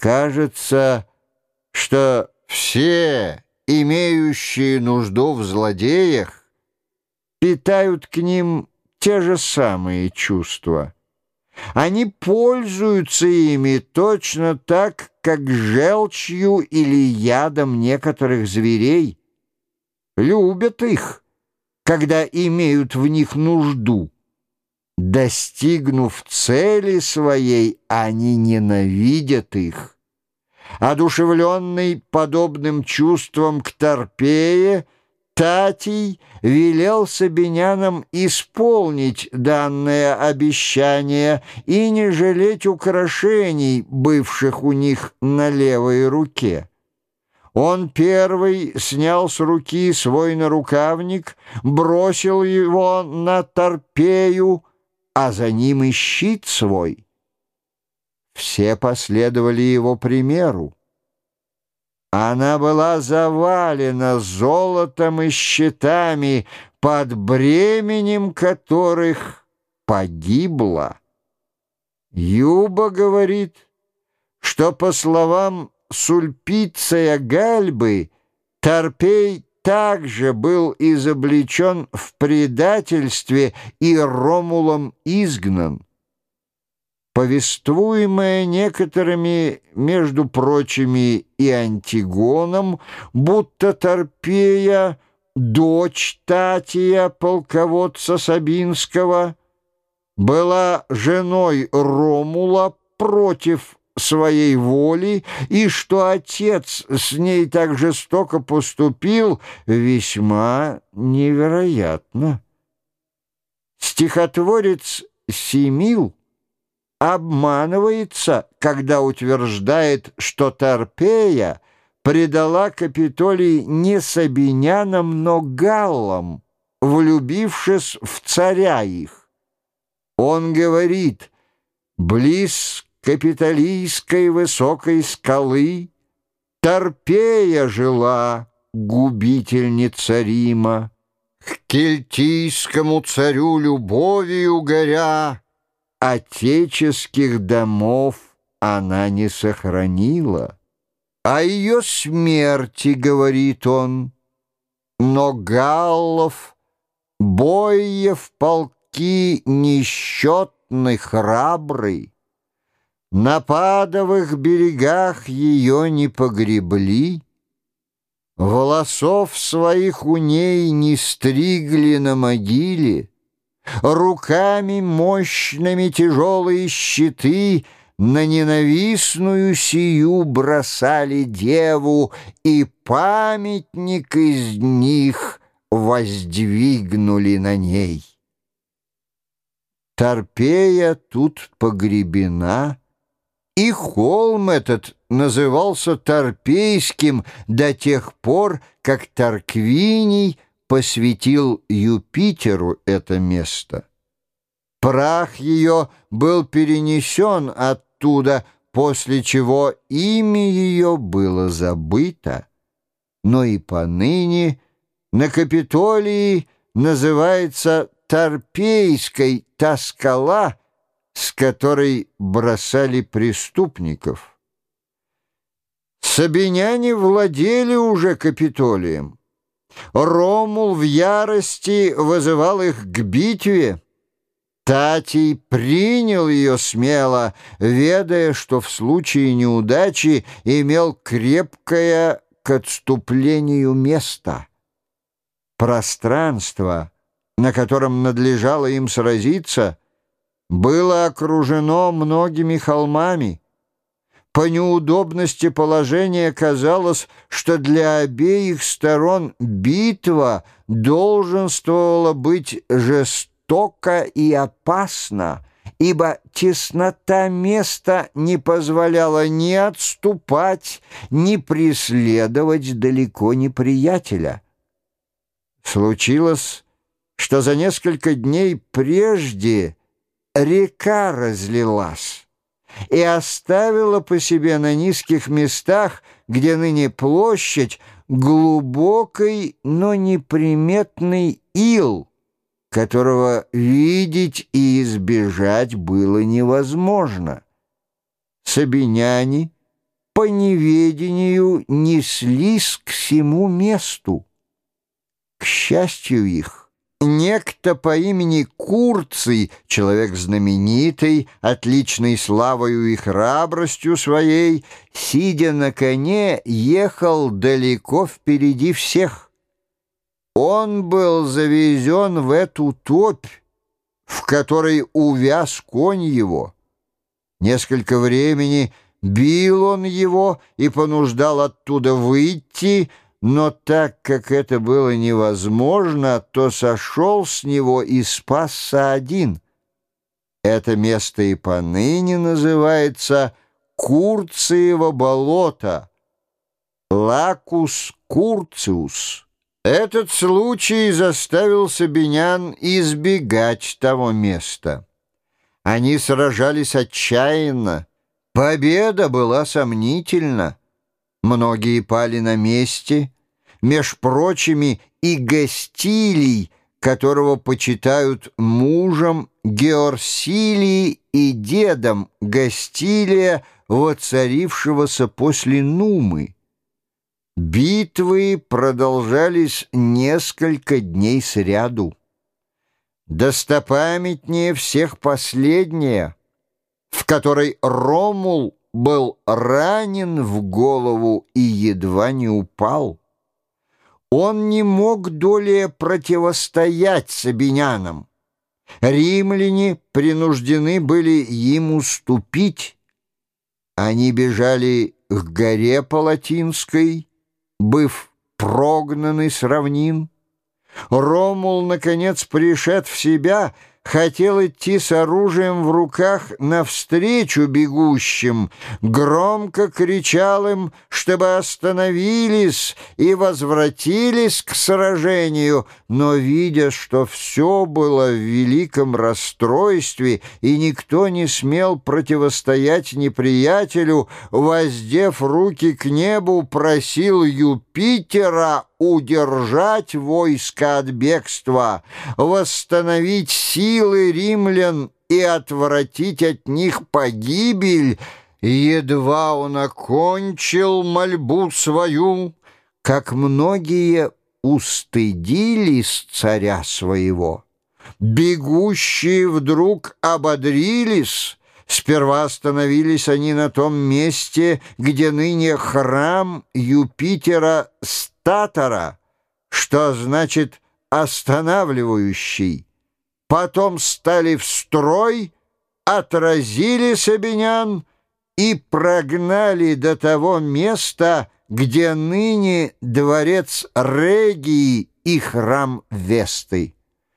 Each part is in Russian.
Кажется, что все, имеющие нужду в злодеях, питают к ним те же самые чувства. Они пользуются ими точно так, как желчью или ядом некоторых зверей. Любят их, когда имеют в них нужду. Достигнув цели своей, они ненавидят их. Одушевленный подобным чувством к Тарпее, Татий велел сабинянам исполнить данное обещание и не жалеть украшений, бывших у них на левой руке. Он первый снял с руки свой нарукавник, бросил его на Тарпею, а за ним и щит свой. Все последовали его примеру. Она была завалена золотом и щитами, под бременем которых погибла. Юба говорит, что, по словам Сульпиция Гальбы, Тарпей также был изобличен в предательстве и Ромулом изгнан. Повествуемое некоторыми, между прочими, и Антигоном, будто Тарпея, дочь Татия, полководца Сабинского, была женой Ромула против своей воли, и что отец с ней так жестоко поступил, весьма невероятно. Стихотворец Семил обманывается, когда утверждает, что Тарпея предала Капитолий не сабинянам, но галлам, влюбившись в царя их. Он говорит: «Близ Капитолийской высокой скалы Тарпея жила, губительница Рима, к кельтийскому царю любовью горя, отеческих домов она не сохранила. О ее смерти, говорит он, но галлов, боев полки несчетны храбрый, на падовых берегах ее не погребли, волосов своих у ней не стригли на могиле, руками мощными тяжелые щиты на ненавистную сию бросали деву, и памятник из них воздвигнули на ней. Тарпея тут погребена, и холм этот назывался Тарпейским до тех пор, как Тарквиний посвятил Юпитеру это место. Прах ее был перенесен оттуда, после чего имя ее было забыто, но и поныне на Капитолии называется Тарпейской та скала, с которой бросали преступников. Сабиняне владели уже Капитолием. Ромул в ярости вызывал их к битве. Татий принял ее смело, ведая, что в случае неудачи имел крепкое к отступлению место. Пространство, на котором надлежало им сразиться, было окружено многими холмами. По неудобности положения казалось, что для обеих сторон битва долженствовала быть жестока и опасна, ибо теснота места не позволяла ни отступать, ни преследовать далеко неприятеля. Случилось, что за несколько дней прежде река разлилась и оставила по себе на низких местах, где ныне площадь, глубокий, но неприметный ил, которого видеть и избежать было невозможно. Сабиняне, по неведению неслись к сему месту. К счастью их, некто по имени Курций, человек знаменитый, отличный славою и храбростью своей, сидя на коне, ехал далеко впереди всех. Он был завезен в эту топь, в которой увяз конь его. Несколько времени бил он его и понуждал оттуда выйти, но так как это было невозможно, то сошел с него и спасся один. Это место и поныне называется Курциево болото, Лакус Курциус. Этот случай заставил сабинян избегать того места. Они сражались отчаянно, победа была сомнительна. Многие пали на месте, меж прочими и Гастилий, которого почитают мужем Георсилии и дедом Гастилия, воцарившегося после Нумы. Битвы продолжались несколько дней сряду. Достопамятнее всех последняя, в которой Ромул был ранен в голову и едва не упал. Он не мог долее противостоять сабинянам. Римляне принуждены были им уступить. Они бежали к горе Палатинской, быв прогнаны с равнин. Ромул, наконец, пришед в себя, хотел идти с оружием в руках навстречу бегущим, громко кричал им, чтобы остановились и возвратились к сражению, но, видя, что все было в великом расстройстве и никто не смел противостоять неприятелю, воздев руки к небу, просил Юпитера удержать войско от бегства, восстановить силы римлян и отвратить от них погибель. Едва он окончил мольбу свою, как многие устыдились царя своего. Бегущие вдруг ободрились. Сперва остановились они на том месте, где ныне храм Юпитера Статора, что значит «останавливающий». Потом стали в строй, отразили сабинян и прогнали до того места, где ныне дворец Регии и храм Весты.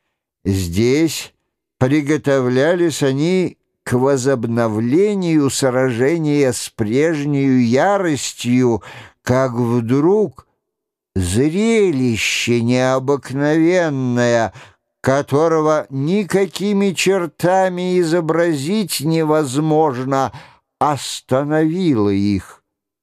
Здесь приготовлялись они к возобновлению сражения с прежней яростью, как вдруг зрелище необыкновенное, которого никакими чертами изобразить невозможно, остановило их.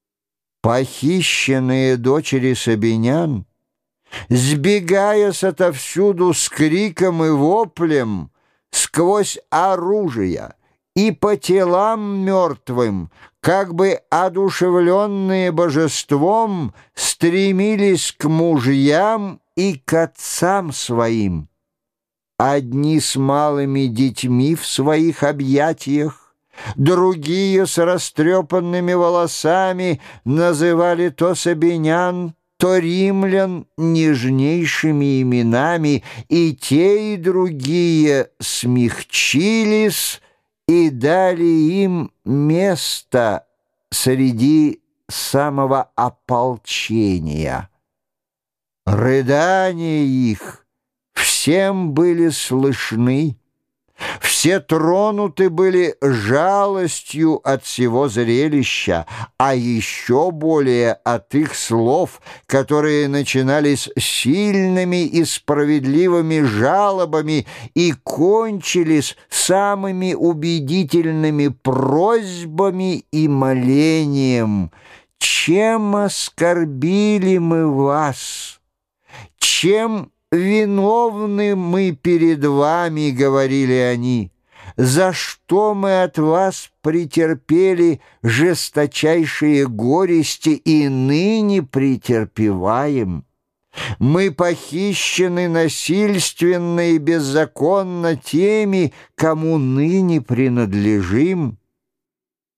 Похищенные дочери сабинян, сбегаясь отовсюду с криком и воплем, сквозь оружие и по телам мертвым, как бы одушевленные божеством, стремились к мужьям и к отцам своим. Одни с малыми детьми в своих объятиях, другие с растрепанными волосами называли то сабинян, то римлян нежнейшими именами, и те, и другие смягчились и дали им место среди самого ополчения. Рыдания их всем были слышны, все тронуты были жалостью от всего зрелища, а еще более от их слов, которые начинались сильными и справедливыми жалобами и кончились самыми убедительными просьбами и молением. «Чем оскорбили мы вас? Чем виновны мы перед вами?» — говорили они. за что мы от вас претерпели жесточайшие горести и ныне претерпеваем. Мы похищены насильственно и беззаконно теми, кому ныне принадлежим.